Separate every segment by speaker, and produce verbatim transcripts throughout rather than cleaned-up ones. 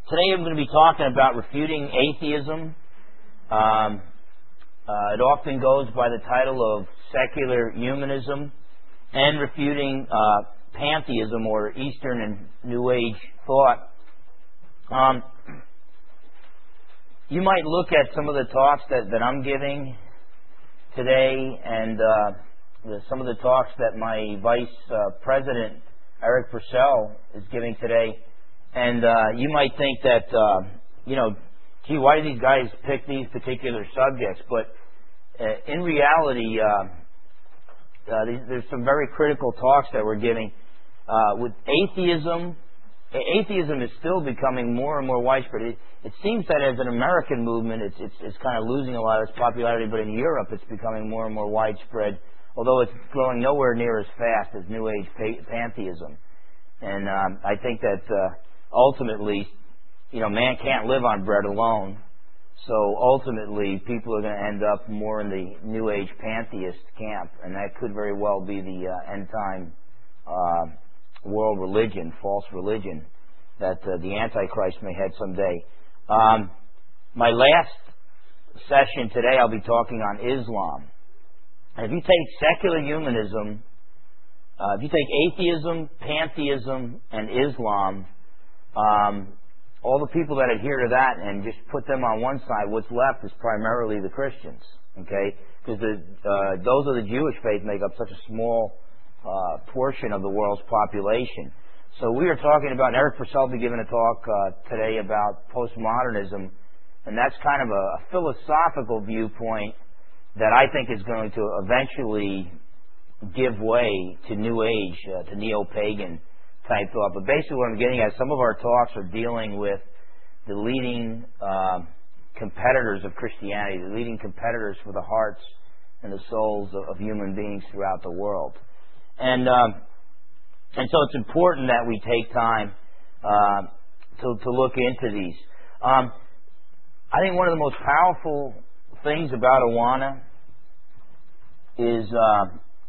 Speaker 1: Today I'm going to be talking about refuting atheism. Um, uh, it often goes by the title of secular humanism, and refuting uh, pantheism or Eastern and New Age thought. Um, you might look at some of the talks that, that I'm giving today and uh, the, some of the talks that my Vice uh, President, Eric Purcell, is giving today. And uh, you might think that, uh, you know, gee, why do these guys pick these particular subjects? But uh, in reality, uh, uh, these, there's some very critical talks that we're giving. Uh, with atheism, atheism is still becoming more and more widespread. It, it seems that as an American movement, it's, it's, it's kind of losing a lot of its popularity, but in Europe it's becoming more and more widespread, although it's growing nowhere near as fast as New Age pantheism. And um, I think that... Uh, Ultimately, you know, man can't live on bread alone. So ultimately, people are going to end up more in the New Age pantheist camp, and that could very well be the uh, end time uh, world religion, false religion that uh, the Antichrist may head someday. Um, my last session today, I'll be talking on Islam. And if you take secular humanism, uh, if you take atheism, pantheism, and Islam, Um, all the people that adhere to that and just put them on one side, what's left is primarily the Christians, okay? Because the, uh, those of the Jewish faith make up such a small uh, portion of the world's population. So we are talking about, and Eric Purcell will be giving a talk uh, today about postmodernism, and that's kind of a, a philosophical viewpoint that I think is going to eventually give way to New Age, uh, to neo-pagan type thought. But basically what I'm getting at, some of our talks are dealing with the leading uh, competitors of Christianity, the leading competitors for the hearts and the souls of, of human beings throughout the world. And um, and so it's important that we take time uh, to, to look into these. Um, I think one of the most powerful things about Awana is... Uh,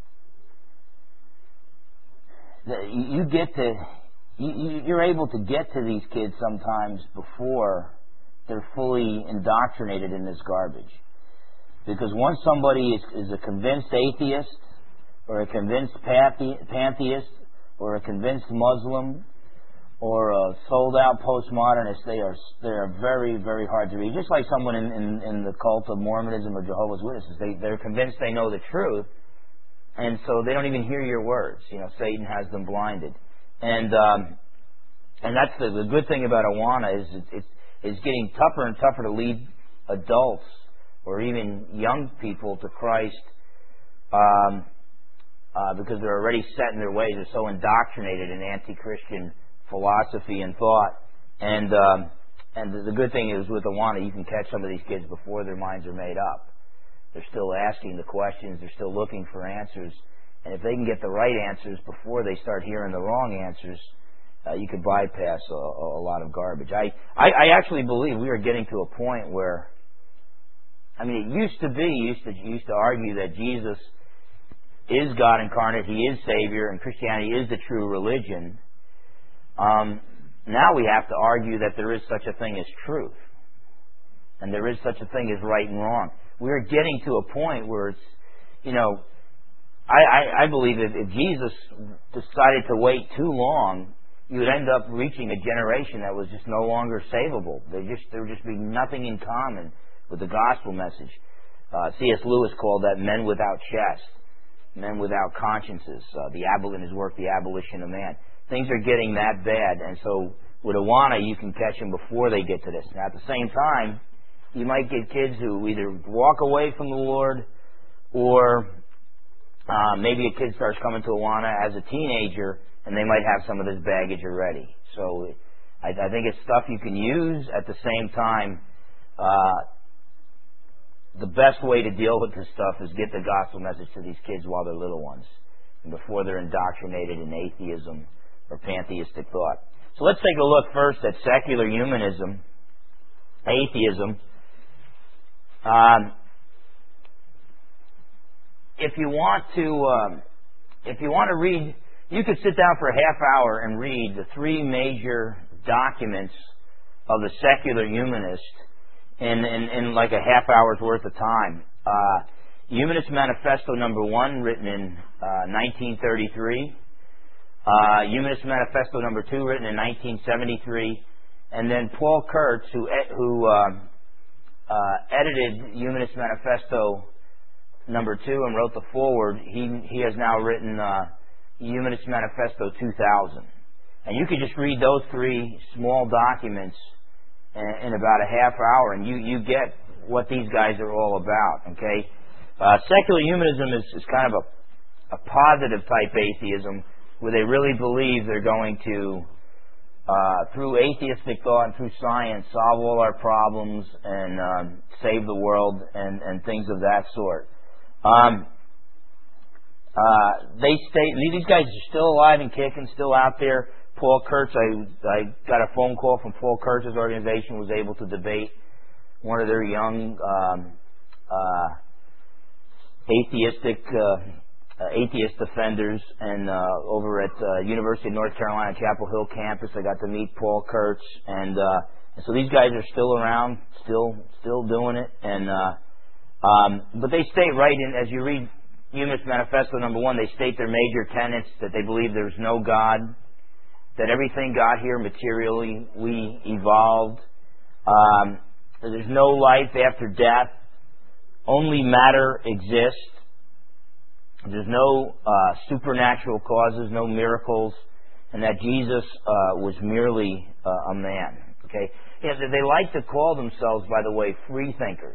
Speaker 1: You get to, you, you're able to get to these kids sometimes before they're fully indoctrinated in this garbage. Because once somebody is, is a convinced atheist, or a convinced pantheist, or a convinced Muslim, or a sold-out postmodernist, they are they are very, very hard to read. Just like someone in, in, in the cult of Mormonism or Jehovah's Witnesses, they, they're convinced they know the truth, and so they don't even hear your words. You know, Satan has them blinded. And um, and that's the, the good thing about Awana is it's, it's, it's getting tougher and tougher to lead adults or even young people to Christ um, uh, because they're already set in their ways. They're so indoctrinated in anti-Christian philosophy and thought. And um, and the, the good thing is with Awana, you can catch some of these kids before their minds are made up. They're still asking the questions. They're still looking for answers. And if they can get the right answers before they start hearing the wrong answers, uh, you could bypass a, a lot of garbage. I, I, I actually believe we are getting to a point where, I mean, it used to be, used to, used to argue that Jesus is God incarnate, He is Savior, and Christianity is the true religion. Um, now we have to argue that there is such a thing as truth. And there is such a thing as right and wrong. We're getting to a point where it's, you know, I, I, I believe if, if Jesus decided to wait too long, you would end up reaching a generation that was just no longer savable. There just there would just be nothing in common with the gospel message. Uh, C S Lewis called that men without chest, men without consciences. Uh, the abol- in his work, The Abolition of Man. Things are getting that bad, and so with Awana, you can catch them before they get to this. Now, at the same time, you might get kids who either walk away from the Lord, or uh, maybe a kid starts coming to Awana as a teenager, and they might have some of this baggage already. So I, I think it's stuff you can use. At the same time, uh, the best way to deal with this stuff is get the gospel message to these kids while they're little ones, and before they're indoctrinated in atheism or pantheistic thought. So let's take a look first at secular humanism, atheism. Um, if you want to, um, if you want to read, you could sit down for a half hour and read the three major documents of the secular humanist in, in, in like a half hour's worth of time. Uh, Humanist Manifesto number one, written in uh, nineteen thirty-three. Uh, Humanist Manifesto number two, written in nineteen seventy-three. And then Paul Kurtz, who, who uh, uh, edited Humanist Manifesto number two and wrote the foreword, he, he has now written uh, Humanist Manifesto two thousand. And you could just read those three small documents in, in about a half hour, and you, you get what these guys are all about, okay? Uh, secular humanism is, is kind of a, a positive type atheism where they really believe they're going to, uh, through atheistic thought and through science, solve all our problems and um, save the world and, and things of that sort. Um, uh, they state, these guys are still alive and kicking, still out there. Paul Kurtz, I, I got a phone call from Paul Kurtz's organization, was able to debate one of their young um, uh, atheistic uh, uh, atheist defenders, and uh, over at uh, University of North Carolina Chapel Hill campus, I got to meet Paul Kurtz, and, uh, and so these guys are still around, still still doing it, and uh, um, but they state right in, as you read Humanist Manifesto number one, they state their major tenets, that they believe there's no God, that everything got here materially, we evolved, um, that there's no life after death, only matter exists, there's no uh, supernatural causes, no miracles, and that Jesus uh, was merely uh, a man. Okay, yeah, they like to call themselves, by the way, free thinkers.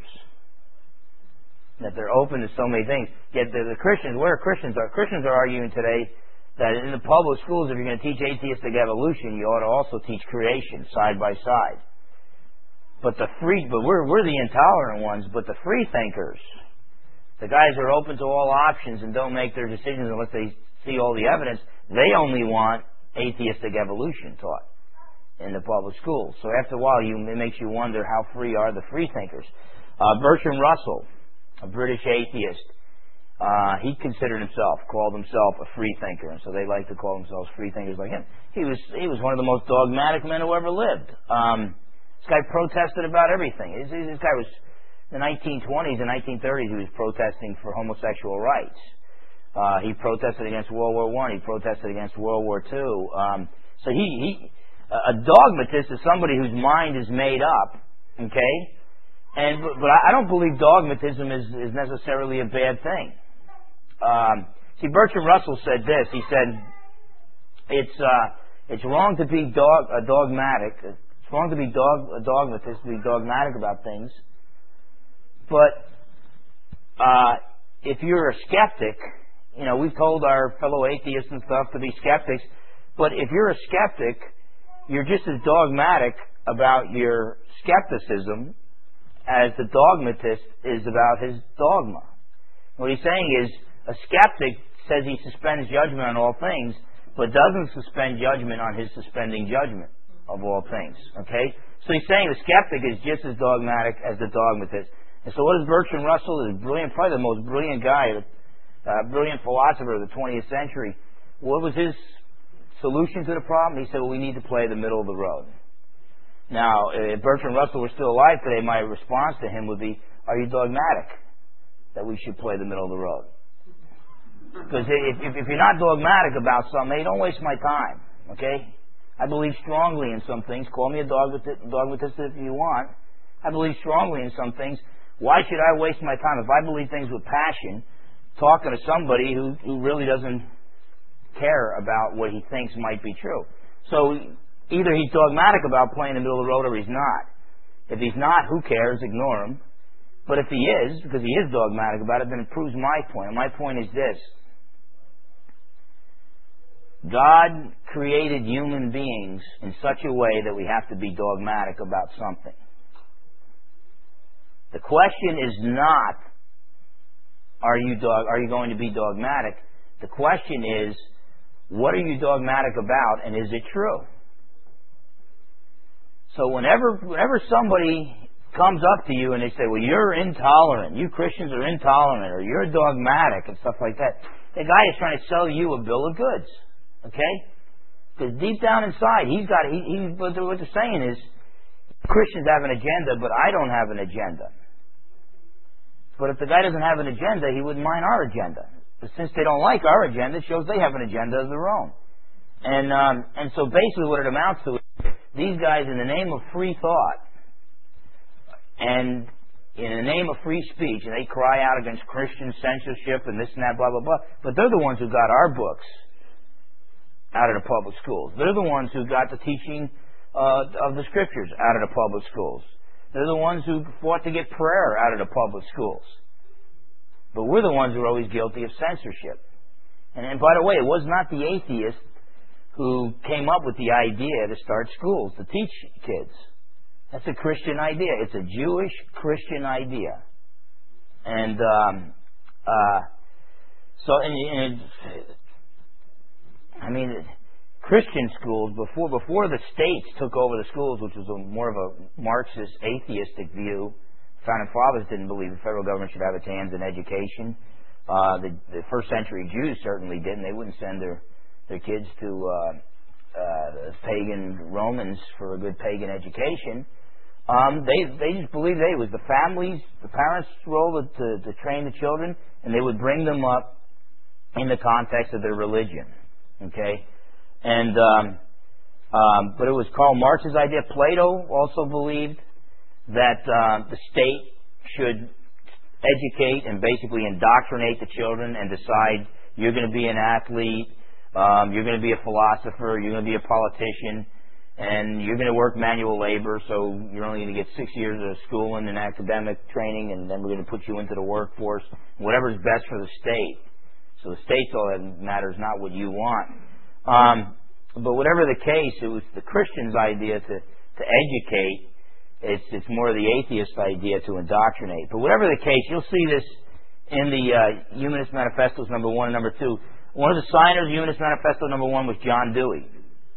Speaker 1: That they're open to so many things. Yet the, the Christians, where Christians are, Christians are arguing today that in the public schools, if you're going to teach atheistic evolution, you ought to also teach creation side by side. But the free, but we're we're the intolerant ones. But the free thinkers, the guys who are open to all options and don't make their decisions unless they see all the evidence, they only want atheistic evolution taught in the public schools. So after a while, you, it makes you wonder how free are the free thinkers. Uh, Bertrand Russell, a British atheist, uh, he considered himself, called himself a free thinker, and so they like to call themselves free thinkers like him. He was he was one of the most dogmatic men who ever lived. Um, This guy protested about everything. This, this guy was, in the nineteen twenties and nineteen thirties, he was protesting for homosexual rights. Uh, he protested against World War One. He protested against World War Two. Um, so he, he, a dogmatist is somebody whose mind is made up, okay? And but I don't believe dogmatism is, is necessarily a bad thing. Um, see, Bertrand Russell said this. He said, "It's uh, it's wrong to be dog, uh, dogmatic." It's wrong to be dog, a dogmatist, to be dogmatic about things. But uh, if you're a skeptic, you know, we've told our fellow atheists and stuff to be skeptics, but if you're a skeptic, you're just as dogmatic about your skepticism as the dogmatist is about his dogma. What he's saying is, a skeptic says he suspends judgment on all things, but doesn't suspend judgment on his suspending judgment of all things. Okay? So he's saying the skeptic is just as dogmatic as the dogmatist. And so what is Bertrand Russell? Is brilliant, probably the most brilliant guy, uh, brilliant philosopher of the twentieth century. What was his solution to the problem? He said, well, we need to play the middle of the road. Now, if Bertrand Russell were still alive today, my response to him would be, are you dogmatic that we should play the middle of the road? Because if, if, if you're not dogmatic about something, hey, don't waste my time. Okay? I believe strongly in some things. Call me a dogmatist, dogmatist if you want. I believe strongly in some things. Why should I waste my time? If I believe things with passion, talking to somebody who, who really doesn't care about what he thinks might be true. So either he's dogmatic about playing the middle of the road or he's not. If he's not, who cares? Ignore him. But if he is, because he is dogmatic about it, then it proves my point. And my point is this. God created human beings in such a way that we have to be dogmatic about something. The question is not, are you dog, are you going to be dogmatic? The question is, what are you dogmatic about, and is it true? So whenever, whenever somebody comes up to you and they say, well, you're intolerant, you Christians are intolerant, or you're dogmatic and stuff like that, the guy is trying to sell you a bill of goods. Okay? Because deep down inside, he's got, he, he, what they're saying is, Christians have an agenda, but I don't have an agenda. But if the guy doesn't have an agenda, he wouldn't mind our agenda. But since they don't like our agenda, it shows they have an agenda of their own. And um, and so basically what it amounts to is these guys, in the name of free thought and in the name of free speech, and they cry out against Christian censorship and this and that, blah, blah, blah. But they're the ones who got our books out of the public schools. They're the ones who got the teaching uh, of the Scriptures out of the public schools. They're the ones who fought to get prayer out of the public schools. But we're the ones who are always guilty of censorship. And, and by the way, it was not the atheists who came up with the idea to start schools, to teach kids. That's a Christian idea. It's a Jewish Christian idea. And um, uh, so, and, and I mean, Christian schools, before before the states took over the schools, which was a, more of a Marxist, atheistic view, Founding Fathers didn't believe the federal government should have its hands in education. Uh, the, the first century Jews certainly didn't. They wouldn't send their, their kids to uh, uh, pagan Romans for a good pagan education. Um, they they just believed they, it was the families, the parents' role to, to, to train the children, and they would bring them up in the context of their religion. Okay? And um, um, but it was Karl Marx's idea. Plato also believed that uh, the state should educate and basically indoctrinate the children and decide you're going to be an athlete, um, you're going to be a philosopher, you're going to be a politician, and you're going to work manual labor, so you're only going to get six years of schooling and academic training, and then we're going to put you into the workforce, whatever's best for the state. So the state's all that matters, not what you want. Um, but whatever the case, it was the Christian's idea to, to educate. It's, it's more the atheist idea to indoctrinate. But whatever the case, you'll see this in the uh, Humanist Manifestos number one and number two. One of the signers of Humanist Manifesto number one was John Dewey,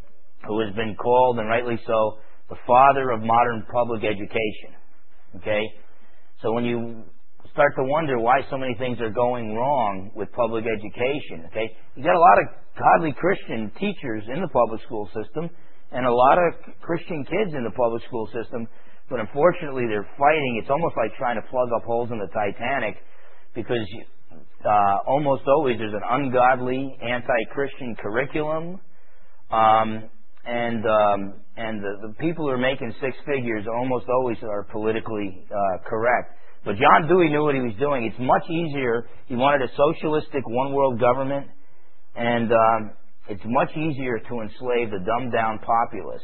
Speaker 1: who has been called, and rightly so, the father of modern public education. Okay? So when you start to wonder why so many things are going wrong with public education, okay, you got a lot of godly Christian teachers in the public school system and a lot of Christian kids in the public school system, but unfortunately they're fighting. It's almost like trying to plug up holes in the Titanic, because uh, almost always there's an ungodly, anti-Christian curriculum. Um, And um, and the, the people who are making six figures almost always are politically uh, correct. But John Dewey knew what he was doing. It's much easier. He wanted a socialistic one-world government, and um, it's much easier to enslave the dumbed-down populace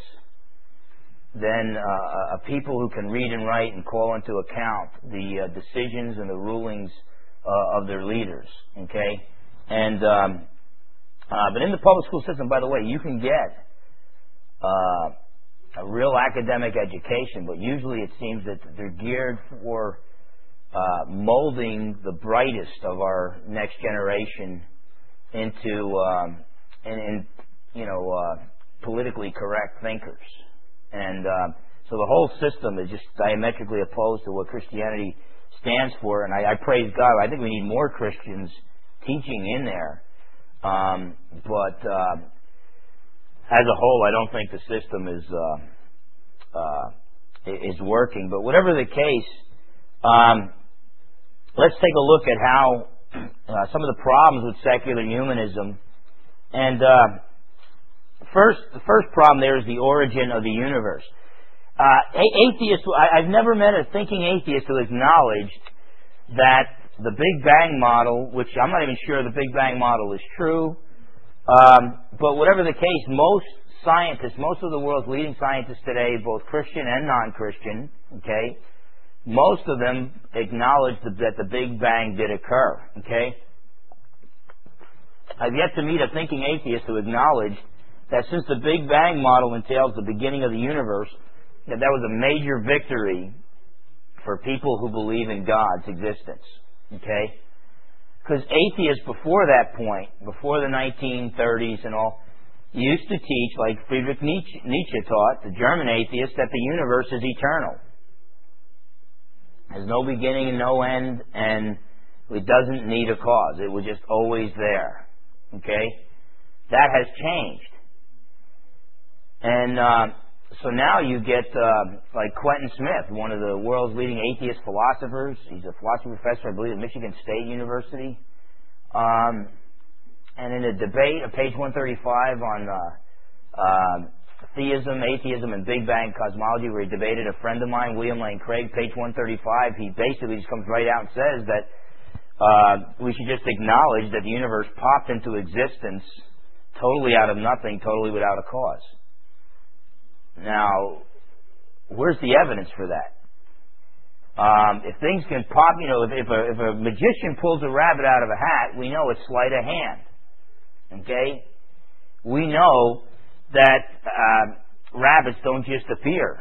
Speaker 1: than uh, a people who can read and write and call into account the uh, decisions and the rulings uh, of their leaders. Okay, and um, uh, but in the public school system, by the way, you can get Uh, a real academic education, but usually it seems that they're geared for uh, molding the brightest of our next generation into, um, in, in, you know, uh, politically correct thinkers. And uh, so the whole system is just diametrically opposed to what Christianity stands for. And I, I praise God. I think we need more Christians teaching in there. Um, but uh, As a whole, I don't think the system is uh, uh, is working. But whatever the case, um, let's take a look at how uh, some of the problems with secular humanism. And uh, first, the first problem there is the origin of the universe. Uh, atheists, I, I've never met a thinking atheist who acknowledged that the Big Bang model, which I'm not even sure the Big Bang model is true. Um, but whatever the case, most scientists, most of the world's leading scientists today, both Christian and non-Christian, okay, most of them acknowledge that the Big Bang did occur, okay. I've yet to meet a thinking atheist who acknowledged that since the Big Bang model entails the beginning of the universe, that that was a major victory for people who believe in God's existence, okay. Because atheists before that point, before the nineteen thirties and all, used to teach, like Friedrich Nietzsche, Nietzsche taught, the German atheist, that the universe is eternal. There's no beginning and no end, and it doesn't need a cause. It was just always there. Okay? That has changed. And uh, so now you get uh, like Quentin Smith, one of the world's leading atheist philosophers. He's a philosophy professor, I believe, at Michigan State University. Um, and in a debate at page one thirty-five on uh, uh, theism, atheism, and Big Bang cosmology, where he debated a friend of mine, William Lane Craig, page one thirty-five, he basically just comes right out and says that uh, we should just acknowledge that the universe popped into existence totally out of nothing, totally without a cause. Now, where's the evidence for that? Um, if things can pop, you know, if, if, a, if a magician pulls a rabbit out of a hat, we know it's sleight of hand. Okay? We know that uh, rabbits don't just appear.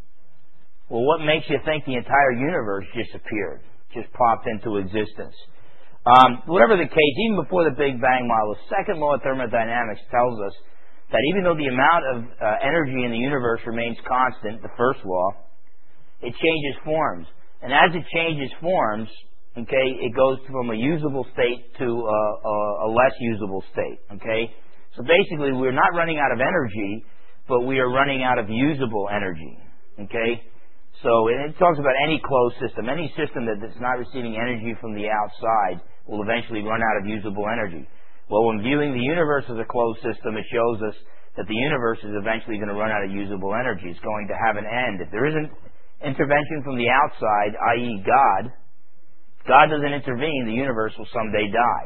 Speaker 1: Well, what makes you think the entire universe just appeared, just popped into existence? Um, whatever the case, even before the Big Bang model, the second law of thermodynamics tells us that even though the amount of uh, energy in the universe remains constant, the first law, it changes forms. And as it changes forms, okay, it goes from a usable state to a, a, a less usable state, okay? So basically, we're not running out of energy, but we are running out of usable energy, okay? So it talks about any closed system. Any system that is not receiving energy from the outside will eventually run out of usable energy. Well, when viewing the universe as a closed system, it shows us that the universe is eventually going to run out of usable energy. It's going to have an end. If there isn't intervention from the outside, that is. God, if God doesn't intervene, the universe will someday die.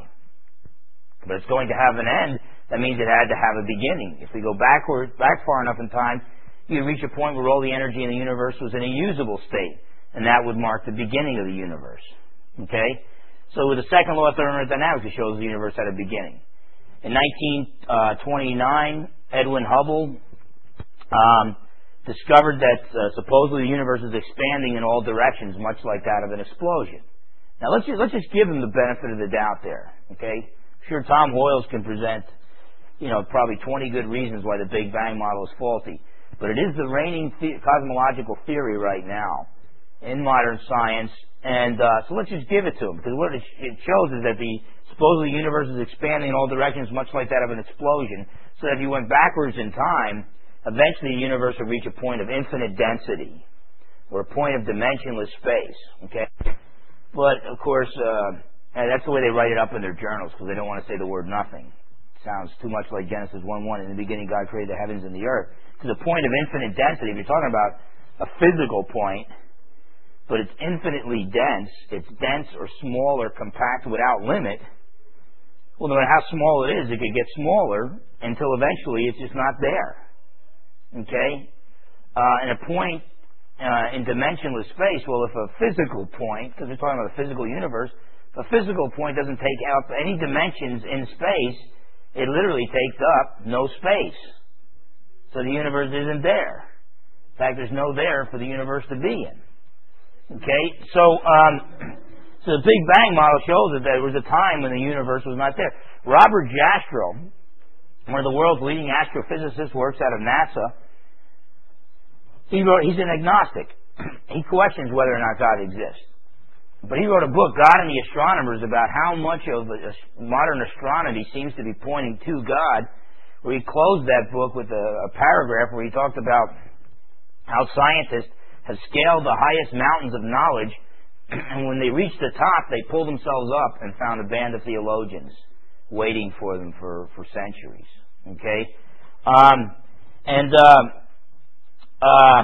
Speaker 1: But it's going to have an end. That means it had to have a beginning. If we go backward, back far enough in time, you reach a point where all the energy in the universe was in a usable state, and that would mark the beginning of the universe. Okay? So with the second law of thermodynamics, it shows the universe had a beginning. In nineteen twenty-nine, Edwin Hubble um, discovered that uh, supposedly the universe is expanding in all directions, much like that of an explosion. Now let's just, let's just give him the benefit of the doubt there. Okay? I'm sure Tom Hoyles can present, you know, probably twenty good reasons why the Big Bang model is faulty. But it is the reigning the- cosmological theory right now in modern science, and uh, so let's just give it to him, because what it, sh- it shows is that the supposedly universe is expanding in all directions, much like that of an explosion. So that if you went backwards in time, eventually the universe would reach a point of infinite density, or a point of dimensionless space. Okay, but of course, uh, and that's the way they write it up in their journals, because they don't want to say the word nothing. It sounds too much like Genesis one one. In the beginning, God created the heavens and the earth. To the point of infinite density, if you're talking about a physical point, but it's infinitely dense, it's dense or small or compact without limit, well, no matter how small it is, it could get smaller until eventually it's just not there. Okay? Uh, and a point uh, in dimensionless space, well, if a physical point, because we're talking about a physical universe, if a physical point doesn't take up any dimensions in space, it literally takes up no space. So the universe isn't there. In fact, there's no there for the universe to be in. Okay? So, um, so the Big Bang model shows that there was a time when the universe was not there. Robert Jastrow, one of the world's leading astrophysicists, works out of NASA. He wrote, he's an agnostic. He questions whether or not God exists. But he wrote a book, God and the Astronomers, about how much of modern astronomy seems to be pointing to God, where he closed that book with a, a paragraph where he talked about how scientists have scaled the highest mountains of knowledge, and when they reached the top, they pulled themselves up and found a band of theologians waiting for them for, for centuries. Okay? Um, and uh, uh,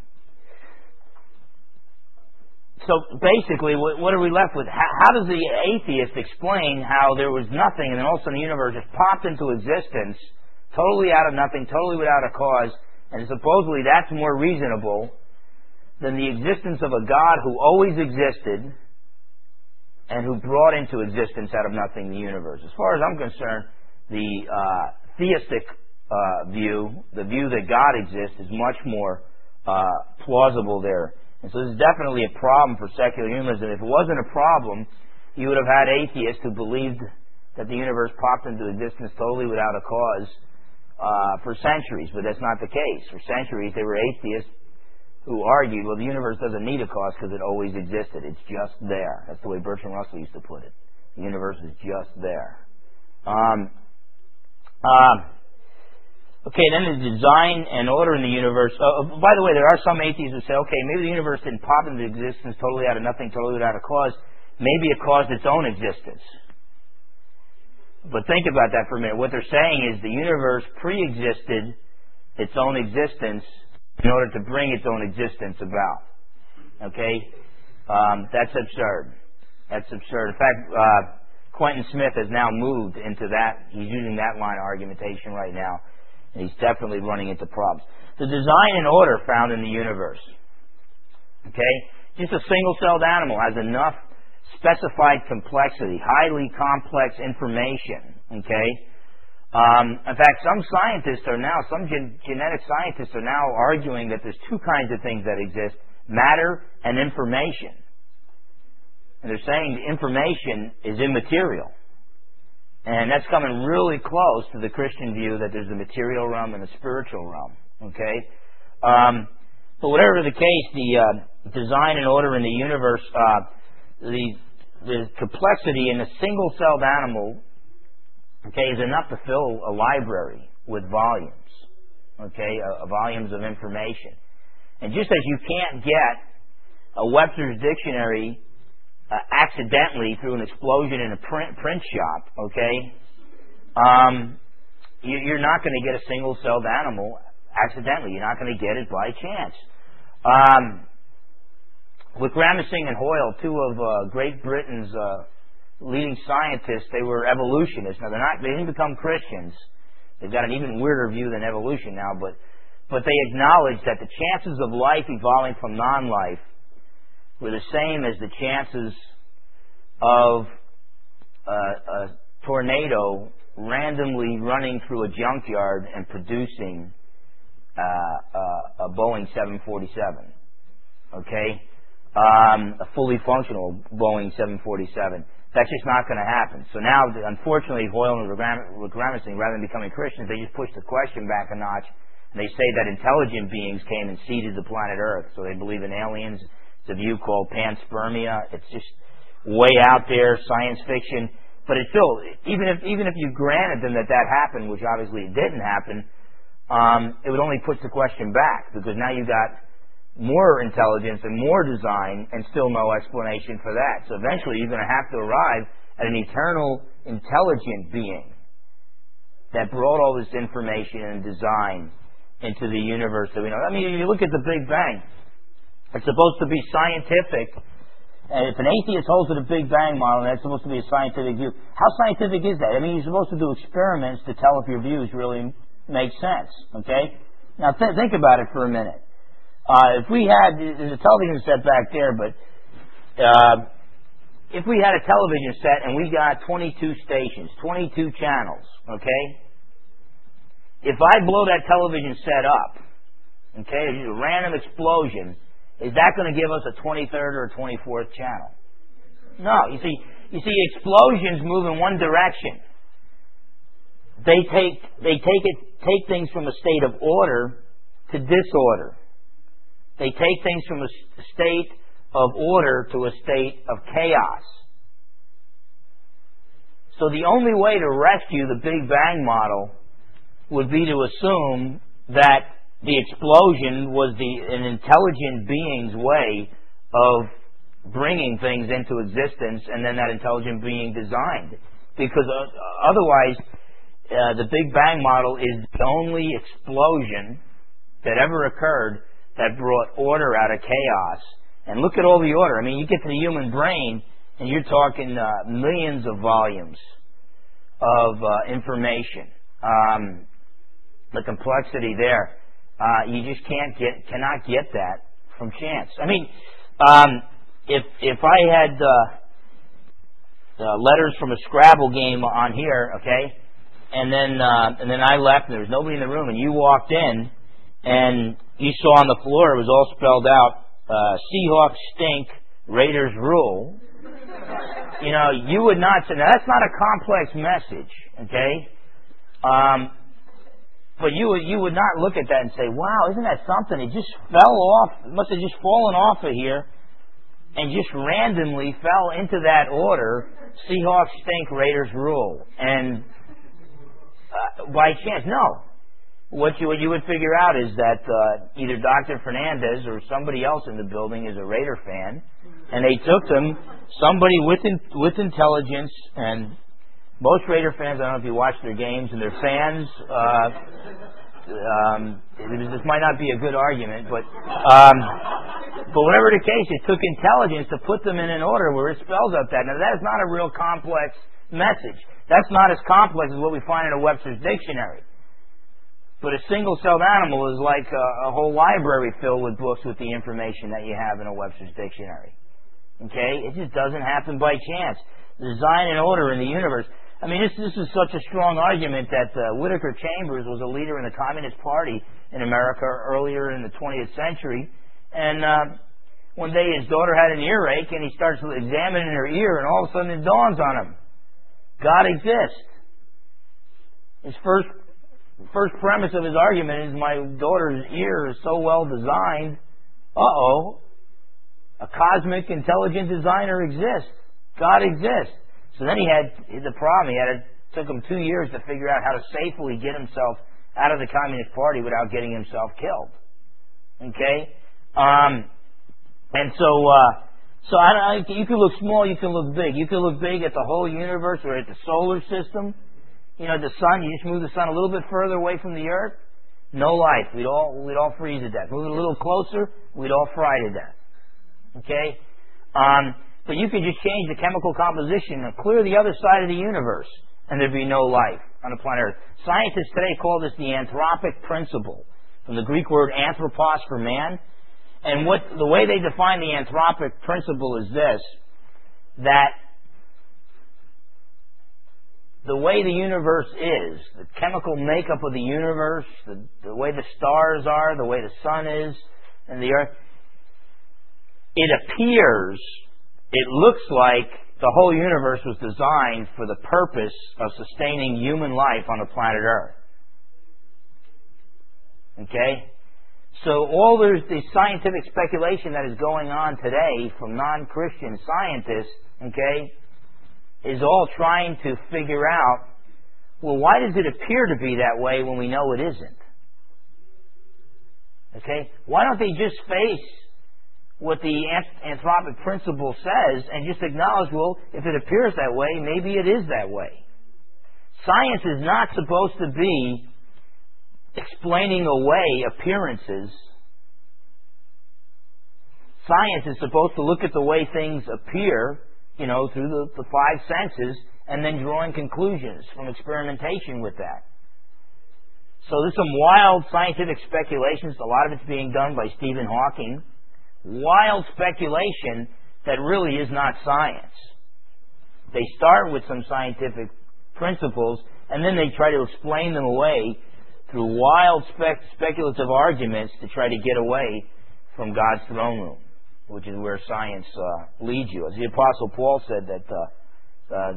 Speaker 1: so basically, what, what are we left with? How, how does the atheist explain how there was nothing and then all of a sudden the universe just popped into existence totally out of nothing, totally without a cause, and supposedly that's more reasonable than the existence of a God who always existed and who brought into existence out of nothing the universe? As far as I'm concerned, the uh, theistic uh, view, the view that God exists, is much more uh, plausible there. And so this is definitely a problem for secular humanism. If it wasn't a problem, you would have had atheists who believed that the universe popped into existence totally without a cause Uh, for centuries, but that's not the case. For centuries, they were atheists who argued, well, the universe doesn't need a cause because it always existed. It's just there. That's the way Bertrand Russell used to put it. The universe is just there. Um, uh, Okay, then the design and order in the universe. Uh, by the way, there are some atheists who say, okay, maybe the universe didn't pop into existence totally out of nothing, totally without a cause. Maybe it caused its own existence. But think about that for a minute. What they're saying is the universe pre-existed its own existence in order to bring its own existence about. Okay? Um, that's absurd. That's absurd. In fact, uh, Quentin Smith has now moved into that. He's using that line of argumentation right now. And he's definitely running into problems. The design and order found in the universe. Okay? Just a single-celled animal has enough specified complexity, highly complex information. Okay? Um, in fact, some scientists are now, some gen- genetic scientists are now arguing that there's two kinds of things that exist, matter and information. And they're saying the information is immaterial. And that's coming really close to the Christian view that there's a material realm and a spiritual realm. Okay? Um, but whatever the case, the uh, design and order in the universe, uh, the, the complexity in a single-celled animal, okay, is enough to fill a library with volumes. Okay? Uh, volumes of information. And just as you can't get a Webster's Dictionary Uh, accidentally through an explosion in a print print shop, okay, um, you, you're not going to get a single-celled animal accidentally. You're not going to get it by chance. Um, with Gramsci and Hoyle, two of uh, Great Britain's uh, leading scientists, they were evolutionists. Now they're not; they didn't become Christians. They've got an even weirder view than evolution now, but but they acknowledged that the chances of life evolving from non-life were the same as the chances of uh, a tornado randomly running through a junkyard and producing uh, uh, a Boeing seven forty-seven. Okay? Um, a fully functional Boeing seven forty-seven. That's just not going to happen. So now, unfortunately, Hoyle and Gramsci, rather than becoming Christians, they just pushed the question back a notch, and they say that intelligent beings came and seeded the planet Earth. So they believe in aliens. It's a view called panspermia. It's just way out there, science fiction. But it's still, even if even if you granted them that that happened, which obviously it didn't happen, um, it would only push the question back, because now you've got more intelligence and more design and still no explanation for that. So eventually you're going to have to arrive at an eternal, intelligent being that brought all this information and design into the universe that we know. I mean, you look at the Big Bang. It's supposed to be scientific. And if an atheist holds to the Big Bang model, that's supposed to be a scientific view. How scientific is that? I mean, you're supposed to do experiments to tell if your views really make sense. Okay? Now, th- think about it for a minute. Uh, if we had, there's a television set back there, but uh, if we had a television set and we got twenty-two stations, twenty-two channels, okay? If I blow that television set up, okay, a random explosion, is that going to give us a twenty-third or a twenty-fourth channel? No. You see, you see, explosions move in one direction. They take they take it take things from a state of order to disorder. They take things from a state of order to a state of chaos. So the only way to rescue the Big Bang model would be to assume that the explosion was the an intelligent being's way of bringing things into existence, and then that intelligent being designed. Because uh, otherwise, uh, the Big Bang model is the only explosion that ever occurred that brought order out of chaos. And look at all the order. I mean, you get to the human brain, and you're talking uh, millions of volumes of uh, information. Um, the complexity there, uh, you just can't get, cannot get that from chance. I mean, um, if if I had uh, uh, letters from a Scrabble game on here, okay, and then uh, and then I left, and there was nobody in the room, and you walked in, and you saw on the floor it was all spelled out. Uh, Seahawks stink, Raiders rule. You know, you would not say, now that's not a complex message, okay? Um, but you would, you would not look at that and say, wow, isn't that something? It just fell off, it must have just fallen off of here and just randomly fell into that order, Seahawks stink, Raiders rule. And uh, by chance, no. what you what you would figure out is that uh, either Doctor Fernandez or somebody else in the building is a Raider fan, and they took them somebody with in, with intelligence. And most Raider fans, I don't know if you watch their games, and their fans. Uh, Um, this might not be a good argument, but um, but whatever the case, it took intelligence to put them in an order where it spells out that. Now, that is not a real complex message. That's not as complex as what we find in a Webster's dictionary. But a single-celled animal is like a, a whole library filled with books with the information that you have in a Webster's dictionary. Okay? It just doesn't happen by chance. Design and order in the universe. I mean, this, this is such a strong argument that uh, Whittaker Chambers was a leader in the Communist Party in America earlier in the twentieth century. And uh, one day his daughter had an earache, and he starts examining her ear, and all of a sudden it dawns on him. God exists. His first, first premise of his argument is, my daughter's ear is so well designed. Uh-oh. A cosmic, intelligent designer exists. God exists. So then he had the problem. He had it took him two years to figure out how to safely get himself out of the Communist Party without getting himself killed. Okay, um, and so uh, so I, I, you can look small, you can look big. You can look big at the whole universe or at the solar system. You know, the sun. You just move the sun a little bit further away from the Earth, no life. We'd all we'd all freeze to death. Move it a little closer, we'd all fry to death. Okay. Um, But you could just change the chemical composition and clear the other side of the universe, and there'd be no life on the planet Earth. Scientists today call this the anthropic principle, from the Greek word anthropos for man. And what the way they define the anthropic principle is this, that the way the universe is, the chemical makeup of the universe, the, the way the stars are, the way the sun is, and the earth, it appears... It looks like the whole universe was designed for the purpose of sustaining human life on the planet Earth. Okay? So all there's the scientific speculation that is going on today from non-Christian scientists, okay, is all trying to figure out, well, why does it appear to be that way when we know it isn't? Okay? Why don't they just face what the anthropic principle says and just acknowledge, well, if it appears that way, maybe it is that way. Science is not supposed to be explaining away appearances. Science is supposed to look at the way things appear, you know, through the, the five senses, and then drawing conclusions from experimentation with that. So there's some wild scientific speculations. A lot of it's being done by Stephen Hawking. Wild speculation that really is not science. They start with some scientific principles, and then they try to explain them away through wild spec- speculative arguments to try to get away from God's throne room, which is where science uh, leads you. As the Apostle Paul said that uh, uh,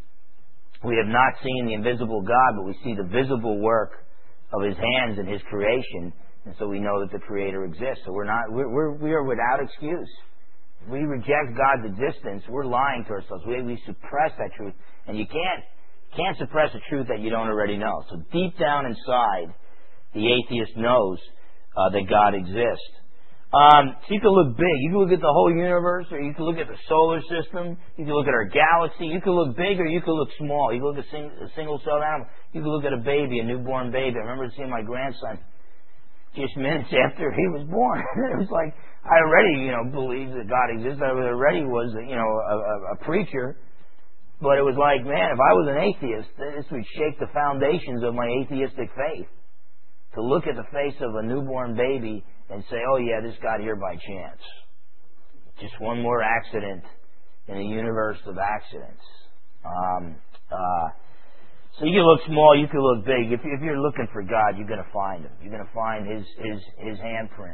Speaker 1: we have not seen the invisible God, but we see the visible work of His hands in His creation. And so we know that the Creator exists. So we're not, we're, we're, we are without excuse. If we reject God's existence, we're lying to ourselves. We, we suppress that truth. And you can't, can't suppress a truth that you don't already know. So deep down inside, the atheist knows uh, that God exists. Um, so you can look big. You can look at the whole universe, or you can look at the solar system. You can look at our galaxy. You can look big, or you can look small. You can look at a, sing, a single-celled animal. You can look at a baby, a newborn baby. I remember seeing my grandson just minutes after he was born. It was like, I already, you know, believed that God exists. I already was, you know, a, a, a preacher. But it was like, man, if I was an atheist, this would shake the foundations of my atheistic faith. To look at the face of a newborn baby and say, oh yeah, this got here by chance. Just one more accident in a universe of accidents. Um, uh, So you can look small, you can look big. If, if you're looking for God, you're going to find Him. You're going to find His His His handprint,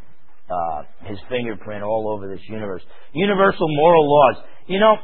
Speaker 1: uh, His fingerprint all over this universe. Universal moral laws. You know,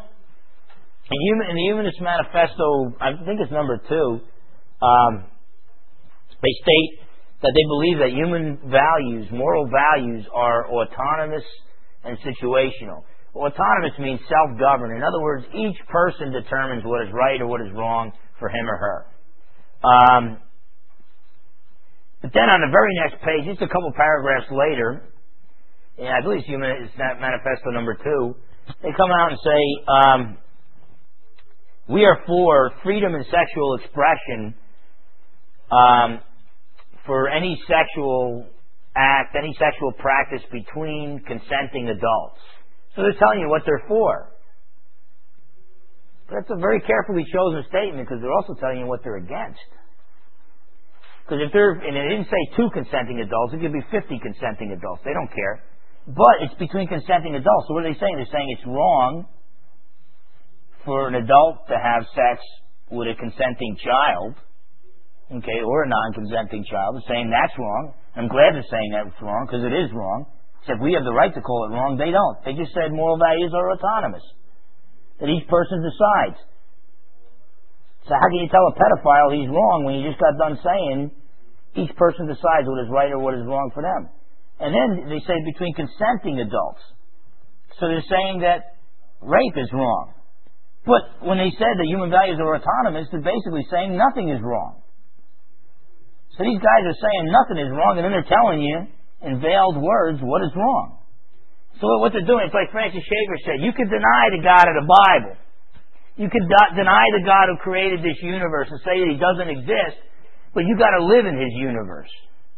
Speaker 1: in, human, in the Humanist Manifesto, I think it's number two, um, they state that they believe that human values, moral values, are autonomous and situational. Autonomous means self-governed. In other words, each person determines what is right or what is wrong for him or her. Um,
Speaker 2: But then on the very next page, just a couple paragraphs later, and I believe it's, human, it's manifesto number two, they come out and say, um, we are for freedom in sexual expression um, for any sexual act, any sexual practice between consenting adults. So they're telling you what they're for. But that's a very carefully chosen statement because they're also telling you what they're against. Because if they're, and it didn't say two consenting adults, it could be fifty consenting adults. They don't care. But it's between consenting adults. So what are they saying? They're saying it's wrong for an adult to have sex with a consenting child, okay, or a non-consenting child. They're saying that's wrong. I'm glad they're saying that's wrong because it is wrong. Except we have the right to call it wrong. They don't. They just said moral values are autonomous. That each person decides. So how can you tell a pedophile he's wrong when you just got done saying each person decides what is right or what is wrong for them? And then they say between consenting adults. So they're saying that rape is wrong. But when they said that human values are autonomous, they're basically saying nothing is wrong. So these guys are saying nothing is wrong, and then they're telling you in veiled words what is wrong. So what they're doing, it's like Francis Schaeffer said, you can deny the God of the Bible. You can do- deny the God who created this universe and say that he doesn't exist, but you got to live in his universe.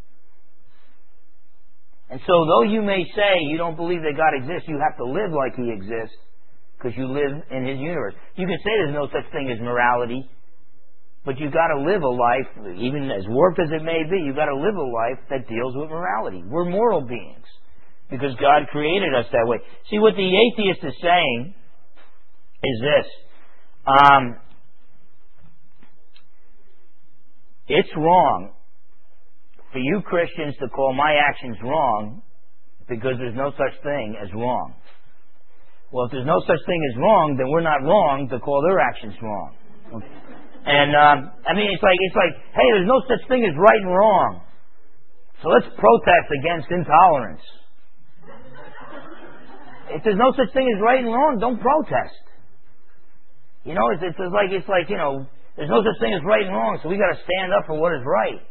Speaker 2: And so though you may say you don't believe that God exists, you have to live like he exists because you live in his universe. You can say there's no such thing as morality, but you've got to live a life, even as warped as it may be, you've got to live a life that deals with morality. We're moral beings because God created us that way. See, what the atheist is saying is this. Um, it's wrong for you Christians to call my actions wrong because there's no such thing as wrong. Well, if there's no such thing as wrong, then we're not wrong to call their actions wrong. And um, I mean, it's like it's like, hey, there's no such thing as right and wrong. So let's protest against intolerance. If there's no such thing as right and wrong, don't protest. You know, it's, it's like it's like you know, there's no such thing as right and wrong, so we got to stand up for what is right.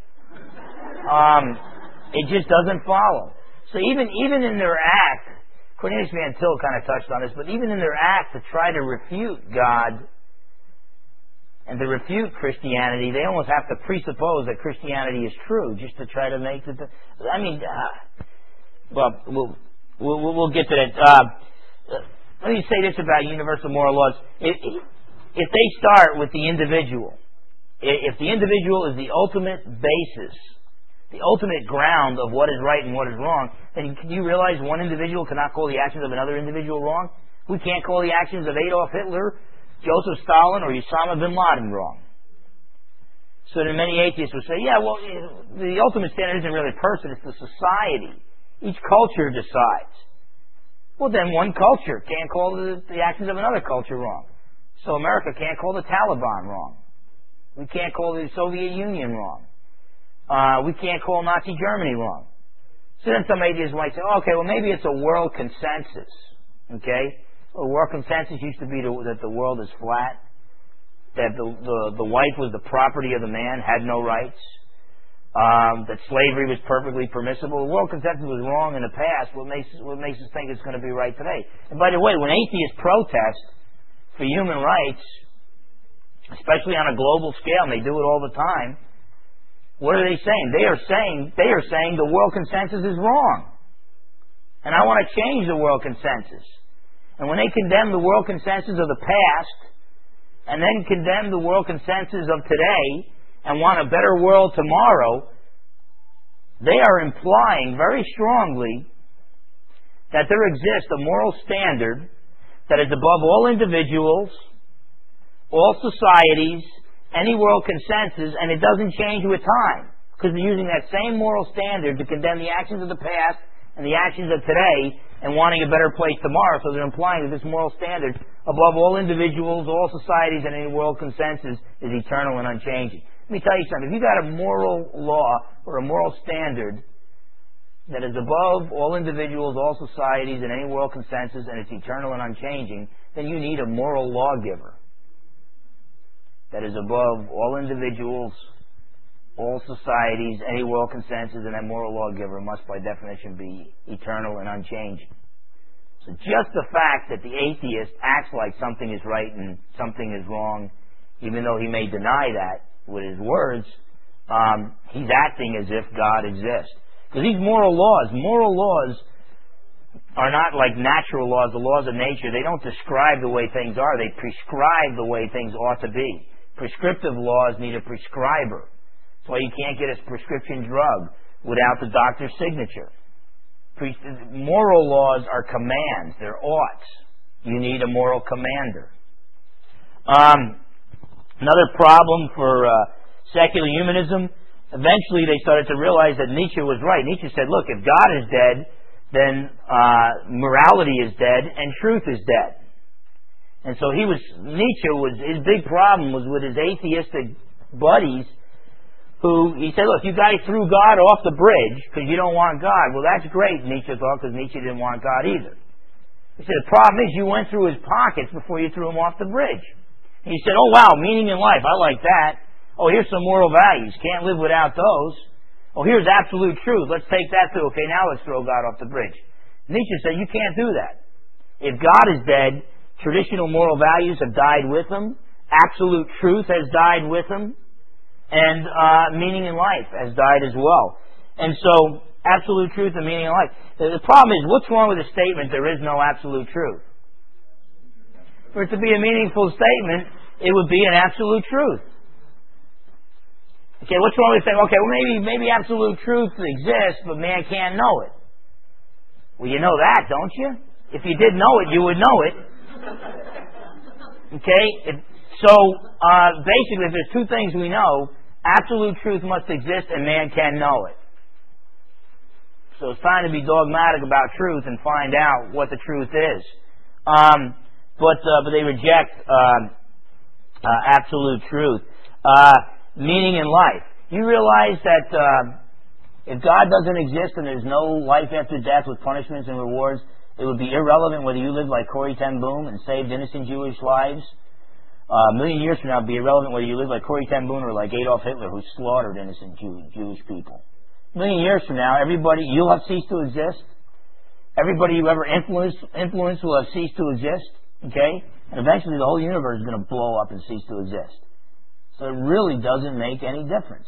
Speaker 2: Um, it just doesn't follow. So even even in their act, Cornelius Van Til kind of touched on this, but even in their act to try to refute God and to refute Christianity, they almost have to presuppose that Christianity is true just to try to make it. I mean, uh, well, we'll, we'll we'll get to that. Uh, let me say this about universal moral laws: if, if they start with the individual, if the individual is the ultimate basis, the ultimate ground of what is right and what is wrong, then can you realize one individual cannot call the actions of another individual wrong? We can't call the actions of Adolf Hitler, Joseph Stalin, or Osama bin Laden wrong. So then many atheists will say, yeah, well, the ultimate standard isn't really a person, it's the society. Each culture decides. Well, then one culture can't call the, the actions of another culture wrong. So America can't call the Taliban wrong. We can't call the Soviet Union wrong. Uh, we can't call Nazi Germany wrong. So then some atheists might say, oh, okay, well maybe it's a world consensus. Okay? Well, world consensus used to be to, that the world is flat, that the, the, the wife was the property of the man, had no rights, um, that slavery was perfectly permissible. The world consensus was wrong in the past. What makes, what makes us think it's going to be right today? And by the way, when atheists protest for human rights, especially on a global scale, and they do it all the time, what are they saying? They are saying they are saying the world consensus is wrong. And I want to change the world consensus. And when they condemn the world consensus of the past and then condemn the world consensus of today and want a better world tomorrow, they are implying very strongly that there exists a moral standard that is above all individuals, all societies, any world consensus, and it doesn't change with time. Because they're using that same moral standard to condemn the actions of the past and the actions of today and wanting a better place tomorrow. So they're implying that this moral standard, above all individuals, all societies, and any world consensus, is eternal and unchanging. Let me tell you something. If you've got a moral law or a moral standard that is above all individuals, all societies, and any world consensus, and it's eternal and unchanging, then you need a moral lawgiver that is above all individuals, all societies, any world consensus, and that moral lawgiver must by definition be eternal and unchanging. So just the fact that the atheist acts like something is right and something is wrong, even though he may deny that with his words, um, he's acting as if God exists. Because these moral laws, moral laws are not like natural laws, the laws of nature. They don't describe the way things are. They prescribe the way things ought to be. Prescriptive laws need a prescriber. That's why you can't get a prescription drug without the doctor's signature. Moral laws are commands. They're oughts. You need a moral commander. Um, another problem for uh, secular humanism, eventually they started to realize that Nietzsche was right. Nietzsche said, look, if God is dead, then uh, morality is dead and truth is dead. And so he was, Nietzsche was, his big problem was with his atheistic buddies who, he said, look, you guys threw God off the bridge because you don't want God. Well, that's great, Nietzsche thought, because Nietzsche didn't want God either. He said, the problem is you went through his pockets before you threw him off the bridge. And he said, oh, wow, meaning in life, I like that. Oh, here's some moral values. Can't live without those. Oh, here's absolute truth. Let's take that too. Okay, now let's throw God off the bridge. Nietzsche said, you can't do that. If God is dead, traditional moral values have died with him. Absolute truth has died with him. And uh, meaning in life has died as well. And so, absolute truth and meaning in life. The problem is, what's wrong with the statement, there is no absolute truth? For it to be a meaningful statement, it would be an absolute truth. Okay, what's wrong with saying, okay, well maybe, maybe absolute truth exists, but man can't know it. Well, you know that, don't you? If you did know it, you would know it. Okay? If, so, uh, basically, if there's two things we know, absolute truth must exist and man can know it. So it's time to be dogmatic about truth and find out what the truth is. Um, but, uh, but they reject uh, uh, absolute truth. Uh, meaning in life. You realize that uh, if God doesn't exist and there's no life after death with punishments and rewards, it would be irrelevant whether you lived like Corrie ten Boom and saved innocent Jewish lives. Uh, a million years from now, it would be irrelevant whether you lived like Corrie ten Boom or like Adolf Hitler, who slaughtered innocent Jew, Jewish people. A million years from now, everybody, you'll have ceased to exist. Everybody you ever influenced, influenced will have ceased to exist. Okay? And eventually the whole universe is going to blow up and cease to exist. So it really doesn't make any difference.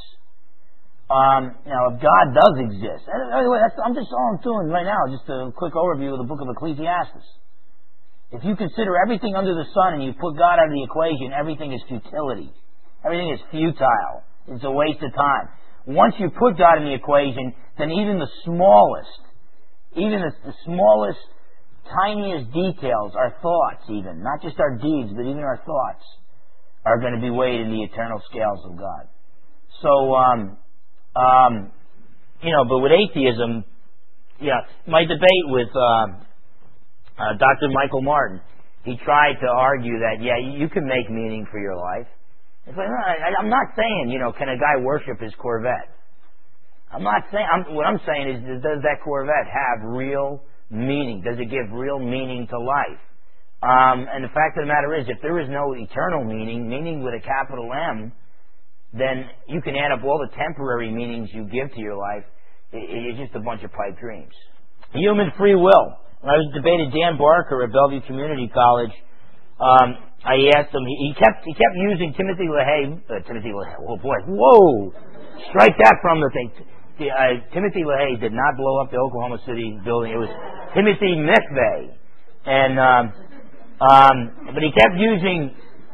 Speaker 2: Um, now, if God does exist, anyway, that's, I'm just all I'm doing right now, just a quick overview of the book of Ecclesiastes. If you consider everything under the sun and you put God out of the equation, everything is futility. Everything is futile. It's a waste of time. Once you put God in the equation, then even the smallest, even the, the smallest, tiniest details, our thoughts even, not just our deeds, but even our thoughts, are going to be weighed in the eternal scales of God. So, um, um, you know, but with atheism, yeah, my debate with uh, uh, Doctor Michael Martin, he tried to argue that, yeah, you can make meaning for your life. It's like, no, I, I'm not saying, you know, can a guy worship his Corvette? I'm not saying, I'm, what I'm saying is, does that Corvette have real meaning? Does it give real meaning to life? Um, and the fact of the matter is, if there is no eternal meaning, meaning with a capital M, then you can add up all the temporary meanings you give to your life. It, it's just a bunch of pipe dreams. Human free will. When I was debating Dan Barker at Bellevue Community College, um, I asked him. He, he kept he kept using Timothy LaHaye. Uh, Timothy LaHaye. Oh boy! Whoa! Strike that from the thing. Uh, Timothy LaHaye did not blow up the Oklahoma City building. It was Timothy McVeigh, and. Um, Um, but he kept using,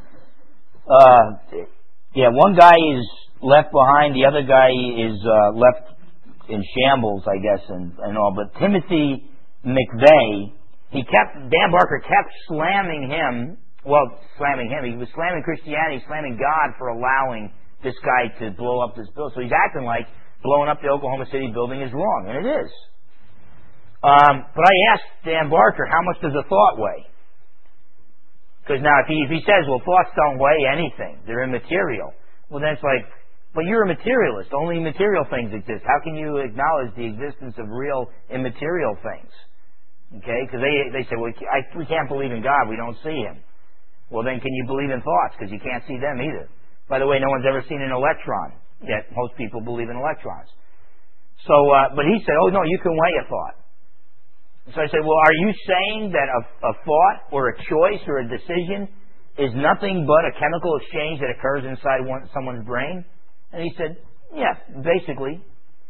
Speaker 2: uh, yeah, one guy is left behind, the other guy is uh, left in shambles, I guess, and, and all. But Timothy McVeigh, he kept, Dan Barker kept slamming him, well, slamming him, he was slamming Christianity, slamming God for allowing this guy to blow up this building. So he's acting like blowing up the Oklahoma City building is wrong, and it is. Um, but I asked Dan Barker, how much does a thought weigh? Because now if he, if he says, well, thoughts don't weigh anything, they're immaterial, well then it's like, but you're a materialist, only material things exist. How can you acknowledge the existence of real immaterial things? Okay, because they, they say, well, I, we can't believe in God, we don't see Him. Well then can you believe in thoughts, because you can't see them either. By the way, no one's ever seen an electron. Yet most people believe in electrons. So, uh, but he said, oh no, you can weigh a thought. So I said, well, are you saying that a, a thought or a choice or a decision is nothing but a chemical exchange that occurs inside one, someone's brain? And he said, yeah, basically.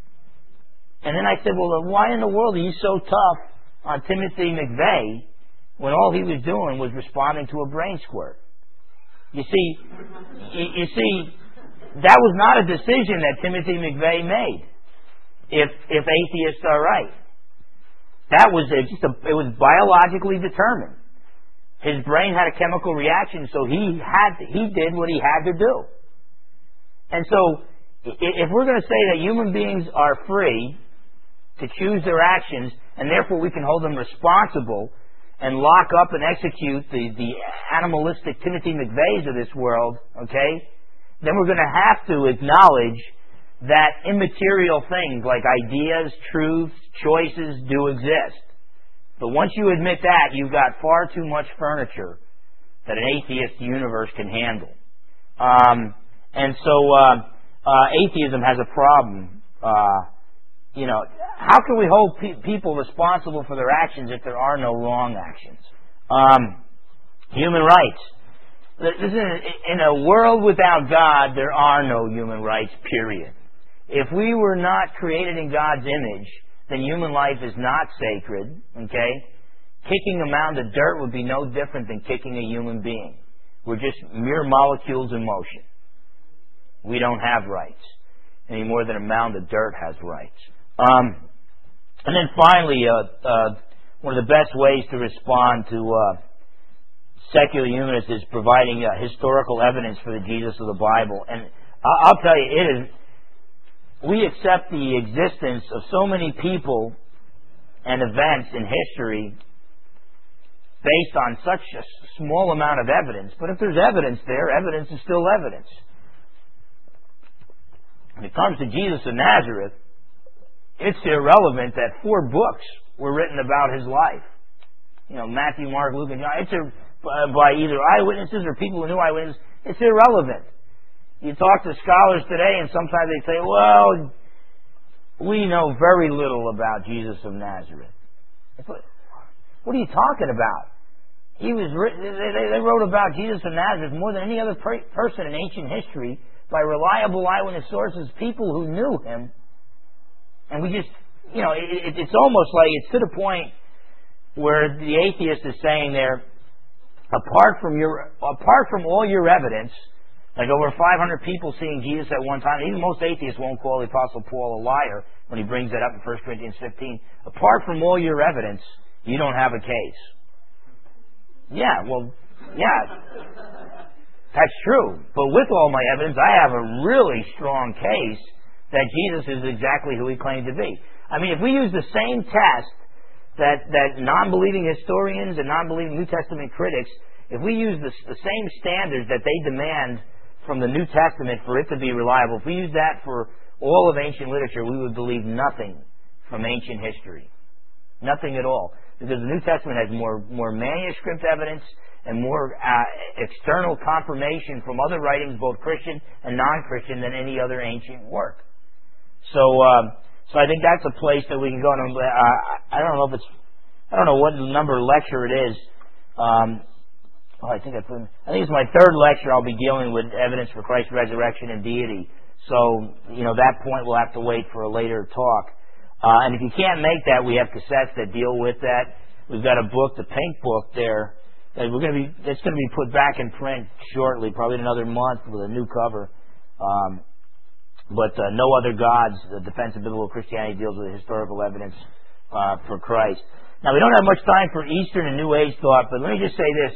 Speaker 2: And then I said, well, why in the world are you so tough on Timothy McVeigh when all he was doing was responding to a brain squirt? You see, you, you see, that was not a decision that Timothy McVeigh made. If if atheists are right, that was a, just a, it was biologically determined. His brain had a chemical reaction, so he had to, he did what he had to do. And so, if we're going to say that human beings are free to choose their actions, and therefore we can hold them responsible and lock up and execute the, the animalistic Timothy McVeighs of this world, okay, then we're going to have to acknowledge that immaterial things like ideas, truths, choices do exist. But once you admit that, you've got far too much furniture that an atheist universe can handle. Um, and so uh, uh, atheism has a problem. Uh, you know, how can we hold pe- people responsible for their actions if there are no wrong actions? Um, human rights. This is, in a world without God, there are no human rights, period. If we were not created in God's image, then human life is not sacred, okay? Kicking a mound of dirt would be no different than kicking a human being. We're just mere molecules in motion. We don't have rights any more than a mound of dirt has rights. Um, and then finally, uh, uh, one of the best ways to respond to uh, secular humanists is providing uh, historical evidence for the Jesus of the Bible. And I'll tell you, it is... we accept the existence of so many people and events in history based on such a small amount of evidence. But if there's evidence there, evidence is still evidence. When it comes to Jesus of Nazareth, it's irrelevant that four books were written about his life. You know, Matthew, Mark, Luke, and John. It's a, by either eyewitnesses or people who knew eyewitnesses. It's irrelevant. You talk to scholars today, and sometimes they say, well, we know very little about Jesus of Nazareth. What are you talking about? He was written, they, they wrote about Jesus of Nazareth more than any other per, person in ancient history by reliable eyewitness sources, people who knew him. And we just, you know, it, it's almost like it's to the point where the atheist is saying there, apart from your, apart from all your evidence, like over five hundred people seeing Jesus at one time. Even most atheists won't call the Apostle Paul a liar when he brings that up in First Corinthians fifteen. Apart from all your evidence, you don't have a case. Yeah, well, yeah, that's true. But with all my evidence, I have a really strong case that Jesus is exactly who he claimed to be. I mean, if we use the same test that, that non-believing historians and non-believing New Testament critics, if we use the, the same standards that they demand from the New Testament for it to be reliable, if we use that for all of ancient literature, we would believe nothing from ancient history. Nothing at all. Because the New Testament has more, more manuscript evidence and more uh, external confirmation from other writings, both Christian and non-Christian, than any other ancient work. So, um, so I think that's a place that we can go. And, uh, I don't know if it's, I don't know what number lecture it is. Um, oh, I think I put. I think it's my third lecture. I'll be dealing with evidence for Christ's resurrection and deity. So, you know, that point we'll have to wait for a later talk. Uh, and if you can't make that, we have cassettes that deal with that. We've got a book, the Pink Book, there. That we're going to be. That's going to be put back in print shortly, probably in another month with a new cover. Um, But uh, No Other Gods, the Defense of Biblical Christianity, deals with historical evidence uh, for Christ. Now, we don't have much time for Eastern and New Age thought, but let me just say this.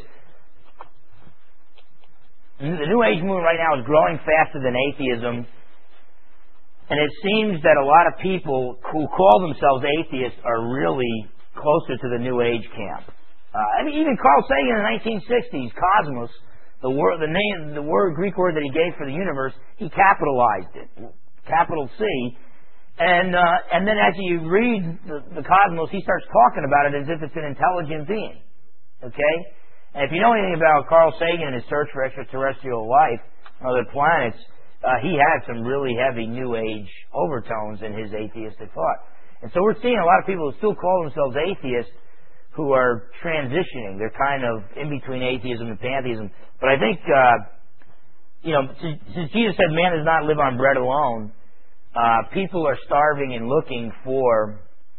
Speaker 2: The New Age movement right now is growing faster than atheism, and it seems that a lot of people who call themselves atheists are really closer to the New Age camp. Uh, I mean, even Carl Sagan in the nineteen sixties, Cosmos, The word, the name, the word, Greek word that he gave for the universe, he capitalized it, capital C, and uh, and then as you read the, the cosmos, he starts talking about it as if it's an intelligent being. Okay, and if you know anything about Carl Sagan and his search for extraterrestrial life on other planets, uh, he had some really heavy New Age overtones in his atheistic thought. And so we're seeing a lot of people who still call themselves atheists who are transitioning. They're kind of in between atheism and pantheism. But I think, uh, you know, since, since Jesus said man does not live on bread alone, uh, people are starving and looking for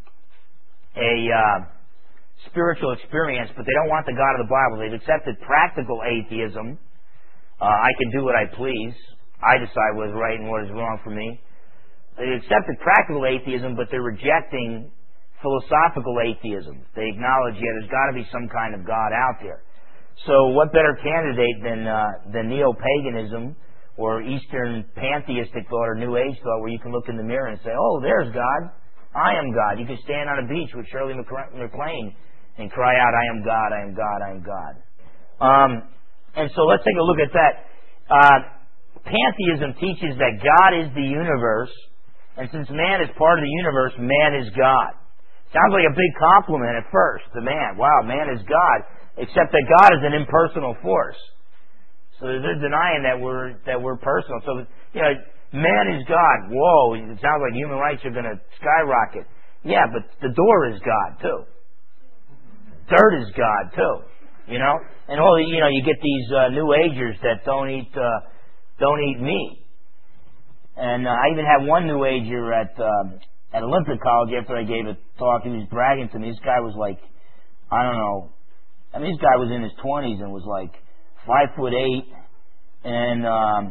Speaker 2: a uh, spiritual experience, but they don't want the God of the Bible. They've accepted practical atheism. Uh, I can do what I please. I decide what is right and what is wrong for me. They accepted practical atheism, but they're rejecting philosophical atheism. They acknowledge, yeah, there's got to be some kind of God out there. So what better candidate than uh, than neo-paganism or Eastern pantheistic thought or New Age thought, where you can look in the mirror and say, oh, there's God. I am God. You can stand on a beach with Shirley MacLaine and cry out, I am God, I am God, I am God. Um, and so let's take a look at that. Uh, pantheism teaches that God is the universe, and since man is part of the universe, man is God. Sounds like a big compliment at first to man. Wow, man is God. Except that God is an impersonal force. So they're denying that we're that we're personal. So, you know, man is God. Whoa, it sounds like human rights are going to skyrocket. Yeah, but the door is God too. Dirt is God too. You know, and all the, you know, you get these uh, New Agers that don't eat uh, don't eat meat. And uh, I even had one New Ager at. Uh, At Olympic College, after I gave a talk, he was bragging to me. This guy was like, I don't know, I mean, this guy was in his twenties and was like five foot eight, and um,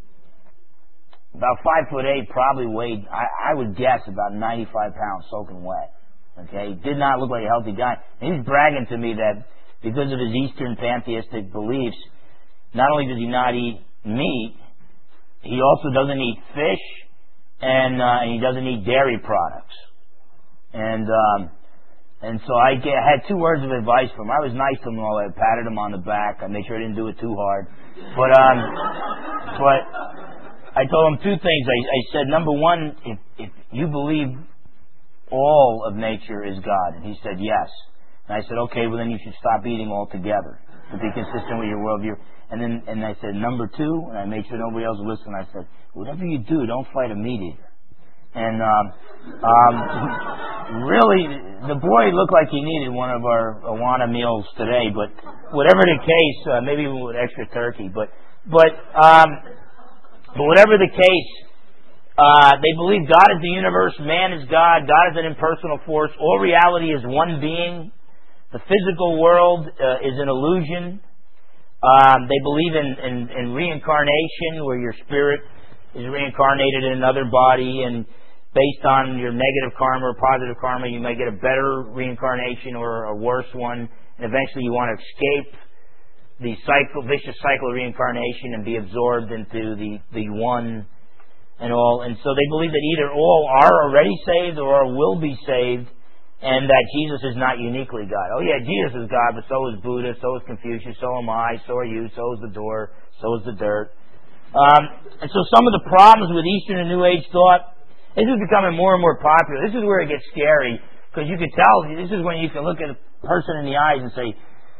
Speaker 2: about five foot eight, probably weighed, I, I would guess, about ninety-five pounds soaking wet. Okay, did not look like a healthy guy. And he was bragging to me that because of his Eastern pantheistic beliefs, not only does he not eat meat, he also doesn't eat fish. And, uh, and he doesn't eat dairy products. And um, and so I, get, I had two words of advice for him. I was nice to him all. I patted him on the back. I made sure I didn't do it too hard. But um, but I told him two things. I, I said, number one, if, if you believe all of nature is God, and he said yes. And I said, okay, well then you should stop eating altogether to be consistent with your worldview. And then and I said, number two, and I made sure nobody else would listen. I said, whatever you do, don't fight a meat eater. And um, um, really, the boy looked like he needed one of our Awana meals today. But whatever the case, uh, maybe with extra turkey. But but um, but whatever the case, uh, they believe God is the universe, man is God, God is an impersonal force. All reality is one being. The physical world uh, is an illusion. Um, they believe in, in, in reincarnation, where your spirit is reincarnated in another body, and based on your negative karma or positive karma, you may get a better reincarnation or a worse one, and eventually you want to escape the cycle, vicious cycle of reincarnation and be absorbed into the, the one and all. And so they believe that either all are already saved or will be saved, and that Jesus is not uniquely God. Oh yeah, Jesus is God, but so is Buddha, so is Confucius, so am I, so are you, so is the door, so is the dirt. Um, and so some of the problems with Eastern and New Age thought, this is becoming more and more popular. This is where it gets scary, because you can tell, this is when you can look at a person in the eyes and say,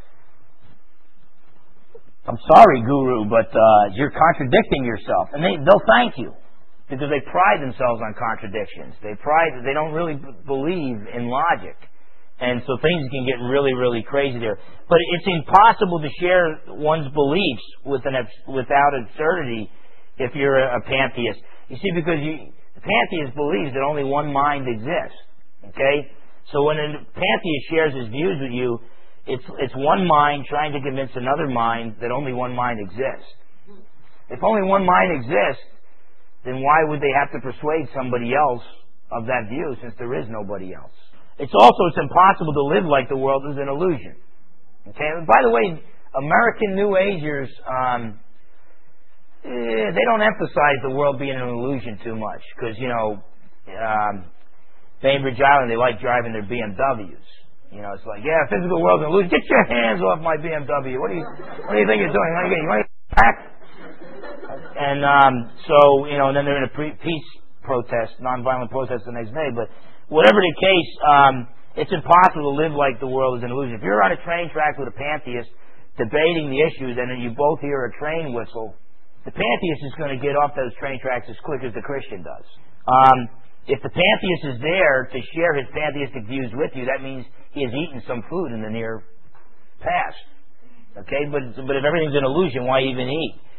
Speaker 2: I'm sorry, Guru, but uh, you're contradicting yourself. And they, they'll thank you. Because they pride themselves on contradictions. They pride they don't really b- believe in logic. And so things can get really, really crazy there. But it's impossible to share one's beliefs with an, without absurdity if you're a, a pantheist. You see, because you, the pantheist believes that only one mind exists. Okay? So when a pantheist shares his views with you, it's, it's one mind trying to convince another mind that only one mind exists. If only one mind exists, then why would they have to persuade somebody else of that view, since there is nobody else? It's also, it's impossible to live like the world is an illusion. Okay? And by the way, American New Agers, um, eh, they don't emphasize the world being an illusion too much, because, you know, um, Bainbridge Island, they like driving their B M Ws. You know, it's like, yeah, physical world's an illusion. Get your hands off my B M W. What do you, what do you think you're doing? You want to get, you want to get back? And um, so, you know, and then they're in a pre- peace protest, nonviolent protest the next day. But whatever the case, um, it's impossible to live like the world is an illusion. If you're on a train track with a pantheist debating the issues, and then you both hear a train whistle, the pantheist is going to get off those train tracks as quick as the Christian does. Um, if the pantheist is there to share his pantheistic views with you, that means he has eaten some food in the near past. Okay, but but if everything's an illusion, why even eat?